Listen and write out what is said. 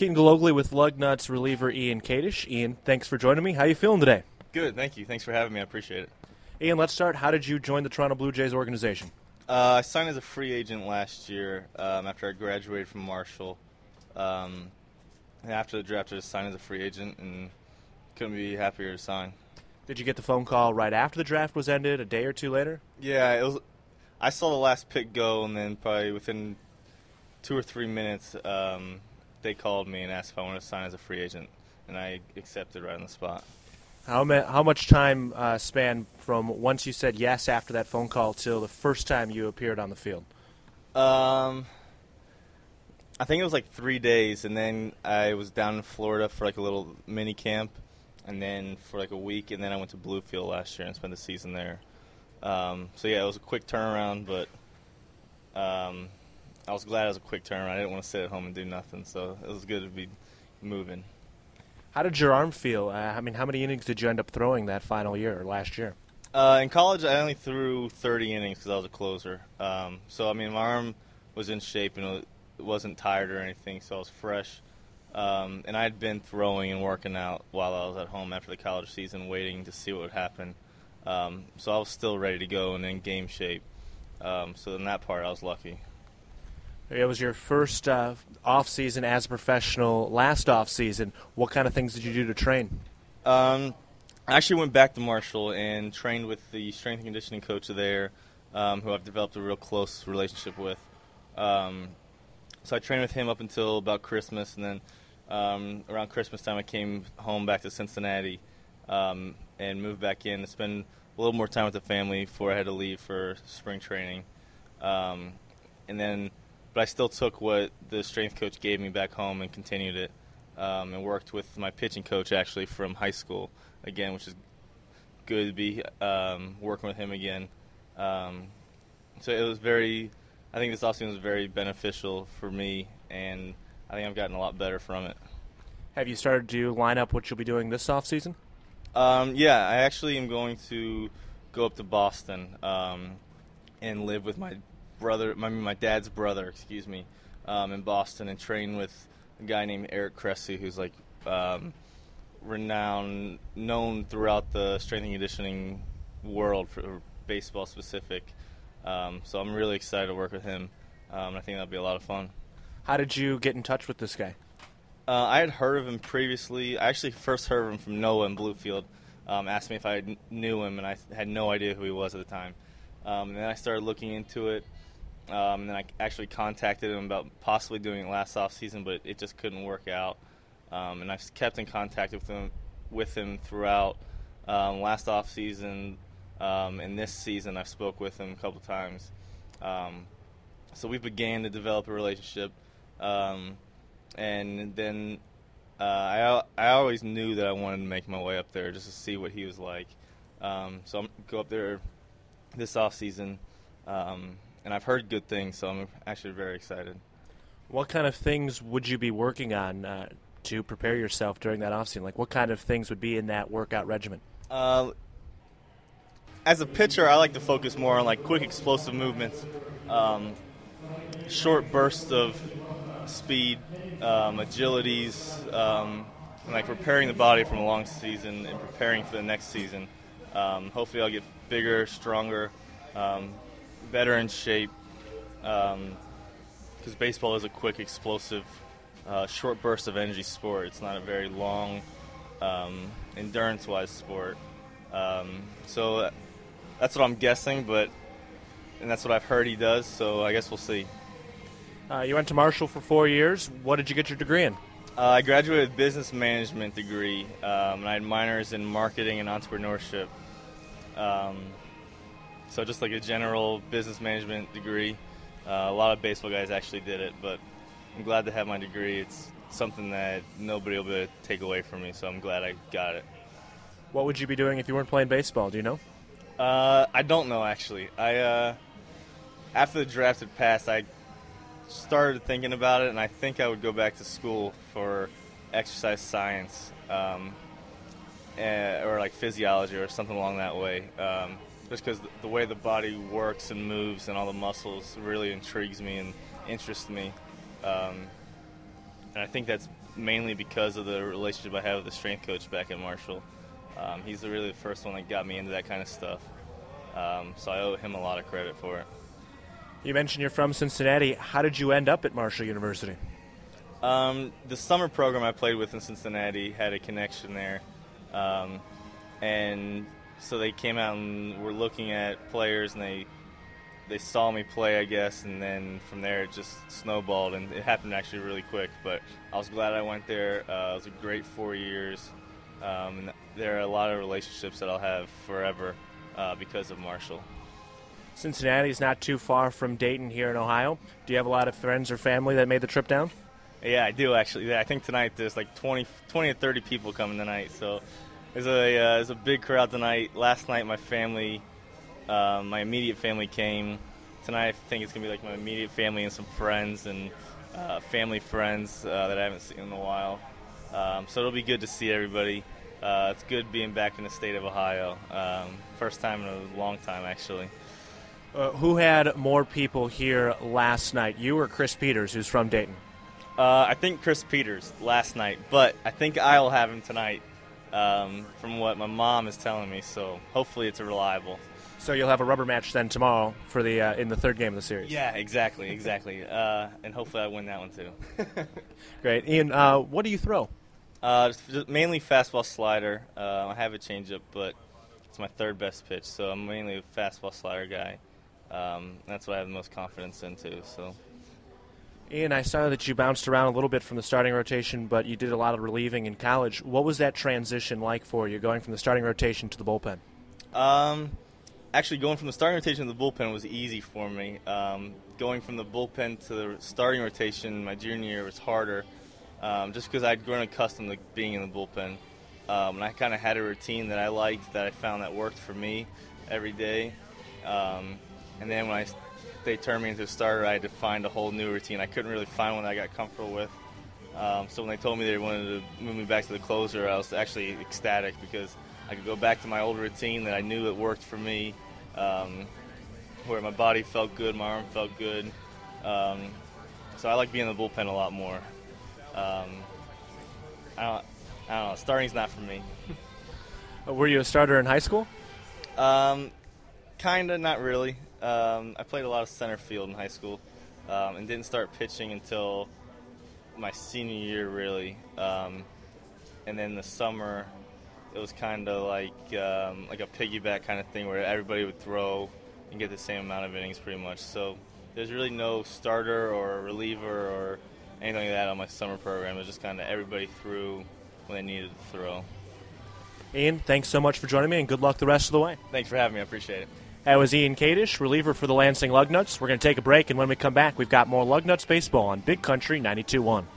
Keaton Galogly with Lugnuts reliever Ian Kadish. Ian, thanks for joining me. How are you feeling today? Good, thank you. Thanks for having me. I appreciate it. Ian, let's start. How did you join the Toronto Blue Jays organization? I signed as a free agent last year after I graduated from Marshall. And after the draft, I just signed as a free agent and couldn't be happier to sign. Did you get the phone call right after the draft was ended, a day or two later? Yeah, it was. I saw the last pick go, and then probably within 2 or 3 minutes, they called me and asked if I wanted to sign as a free agent, and I accepted right on the spot. How much time span from once you said yes after that phone call till the first time you appeared on the field? I think it was like 3 days, and then I was down in Florida for like a little mini camp, and then for like a week, and then I went to Bluefield last year and spent the season there. So yeah, it was a quick turnaround, but I was glad it was a quick turnaround. I didn't want to sit at home and do nothing, so it was good to be moving. How did your arm feel? How many innings did you end up throwing that final year or last year? In college, I only threw 30 innings because I was a closer. So my arm was in shape and it wasn't tired or anything, so I was fresh. And I had been throwing and working out while I was at home after the college season, waiting to see what would happen. So I was still ready to go and in game shape. So in that part, I was lucky. It was your first off-season as a professional last off-season. What kind of things did you do to train? I actually went back to Marshall and trained with the strength and conditioning coach there, who I've developed a real close relationship with. So I trained with him up until about Christmas, and then around Christmas time I came home back to Cincinnati and moved back in to spend a little more time with the family before I had to leave for spring training. But I still took what the strength coach gave me back home and continued it, and worked with my pitching coach actually from high school again, which is good to be working with him again. So it was I think this offseason was very beneficial for me, and I think I've gotten a lot better from it. Have you started to line up what you'll be doing this offseason? Yeah, I actually am going to go up to Boston and live with my dad's brother, in Boston, and train with a guy named Eric Cressy, who's like known throughout the strength and conditioning world for baseball specific. So I'm really excited to work with him. I think that'll be a lot of fun. How did you get in touch with this guy? I had heard of him previously. I actually first heard of him from Noah in Bluefield. Asked me if I knew him, and I had no idea who he was at the time. And then I started looking into it. And then I actually contacted him about possibly doing it last off season, but it just couldn't work out. And I've kept in contact with him throughout last off season, and this season I've spoke with him a couple times. So we began to develop a relationship, and then I always knew that I wanted to make my way up there just to see what he was like. So I'm going to go up there this off season. And I've heard good things, so I'm actually very excited. What kind of things would you be working on to prepare yourself during that offseason? Like, what kind of things would be in that workout regimen? As a pitcher, I like to focus more on like quick, explosive movements, short bursts of speed, agilities, and like preparing the body from a long season and preparing for the next season. Hopefully, I'll get bigger, stronger. Better in shape, because baseball is a quick, explosive, short burst of energy sport. It's not a very long, endurance-wise sport. So that's what I'm guessing, and that's what I've heard he does, so I guess we'll see. You went to Marshall for 4 years. What did you get your degree in? I graduated with a business management degree, and I had minors in marketing and entrepreneurship. So just like a general business management degree. A lot of baseball guys actually did it, but I'm glad to have my degree. It's something that nobody will be able to take away from me, so I'm glad I got it. What would you be doing if you weren't playing baseball? Do you know? I don't know, actually. After the draft had passed, I started thinking about it, and I think I would go back to school for exercise science or like physiology or something along that way. Just because the way the body works and moves and all the muscles really intrigues me and interests me. And I think that's mainly because of the relationship I have with the strength coach back at Marshall. He's really the first one that got me into that kind of stuff. So I owe him a lot of credit for it. You mentioned you're from Cincinnati. How did you end up at Marshall University? The summer program I played with in Cincinnati had a connection there. And so they came out and were looking at players, and they saw me play, I guess, and then from there it just snowballed, and it happened actually really quick. But I was glad I went there. It was a great 4 years. And there are a lot of relationships that I'll have forever because of Marshall. Cincinnati is not too far from Dayton here in Ohio. Do you have a lot of friends or family that made the trip down? Yeah, I do actually. Yeah, I think tonight there's like 20 to 30 people coming tonight. So there's a big crowd tonight. Last night my family, my immediate family came. Tonight I think it's going to be like my immediate family and some friends and family friends that I haven't seen in a while. So it'll be good to see everybody. It's good being back in the state of Ohio. First time in a long time, actually. Who had more people here last night, you or Chris Peters, who's from Dayton? I think Chris Peters last night, but I think I'll have him tonight from what my mom is telling me, so hopefully it's reliable. So you'll have a rubber match then tomorrow for the in the third game of the series? Yeah, exactly. And hopefully I win that one too. Great. Ian, what do you throw? Mainly fastball slider. I have a changeup, but it's my third best pitch, so I'm mainly a fastball slider guy. That's what I have the most confidence in too. So. Ian, I saw that you bounced around a little bit from the starting rotation, but you did a lot of relieving in college. What was that transition like for you, going from the starting rotation to the bullpen? Actually, going from the starting rotation to the bullpen was easy for me. Going from the bullpen to the starting rotation my junior year was harder, just because I'd grown accustomed to being in the bullpen. And I kind of had a routine that I liked, that I found that worked for me every day. And then when they turned me into a starter, I had to find a whole new routine. I couldn't really find one that I got comfortable with. So when they told me they wanted to move me back to the closer, I was actually ecstatic because I could go back to my old routine that I knew it worked for me, where my body felt good, my arm felt good. So I like being in the bullpen a lot more. I don't know. Starting's not for me. Were you a starter in high school? Kinda, not really. I played a lot of center field in high school and didn't start pitching until my senior year, really. And then the summer, it was kind of like a piggyback kind of thing where everybody would throw and get the same amount of innings pretty much. So there's really no starter or reliever or anything like that on my summer program. It was just kind of everybody threw when they needed to throw. Ian, thanks so much for joining me, and good luck the rest of the way. Thanks for having me. I appreciate it. That was Ian Kadish, reliever for the Lansing Lugnuts. We're going to take a break, and when we come back, we've got more Lugnuts baseball on Big Country 92.1.